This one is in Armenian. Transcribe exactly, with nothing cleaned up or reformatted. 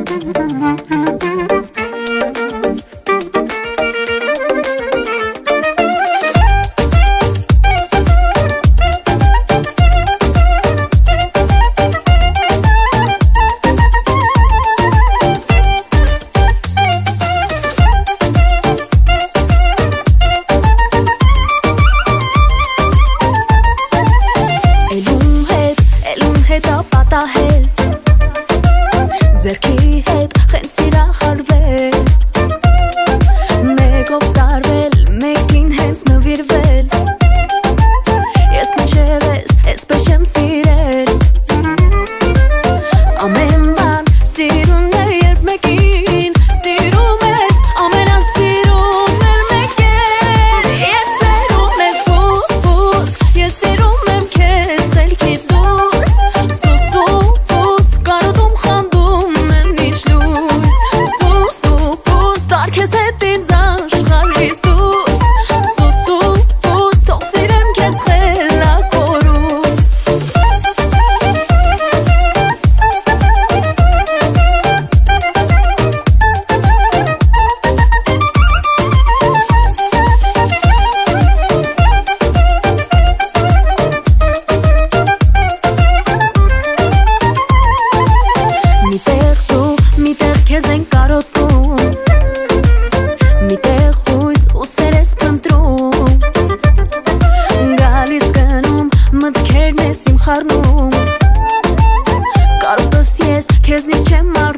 Ձերքի հետ խեն սիրահարվել Մեկով տարվել, մեկին հենց նվիրվել Ես մինչև ես, այսպես չեմ սիրել Ամեն բան սիրուն է, երբ մեկին Սիրում ես, ամենասիրում էլ մեկ է Երբ սերում ես ուս, ուս Ես սիրում եմ քեզ խելքից դուրս Սուս, սուս, կարոտում խանդում Քեզ հետ ինձ աշխարհից դուրս Սուս սուս թող սիրեմ քեզ խելակորուս Միտեղ դու, միտեղ քեզ են կարոտում Միտեղ հույս ու սեր ես փնտրում Գալիս գնում, մտքերն ես իմ խառնում Կարոտս ես, քեզնից չեմ